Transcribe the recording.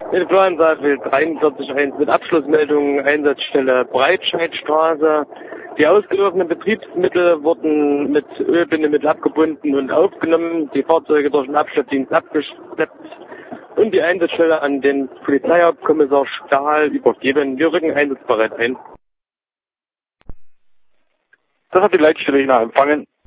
In Florianshavel 43.1 mit Abschlussmeldung Einsatzstelle Breitscheidstraße. Die ausgelaufenen Betriebsmittel wurden mit Ölbindemittel abgebunden und aufgenommen, die Fahrzeuge durch den Abschleppdienst abgeschleppt und die Einsatzstelle an den Polizeihauptkommissar Stahl übergeben. Wir rücken einsatzbereit ein. Das hat die Leitstelle Jena empfangen.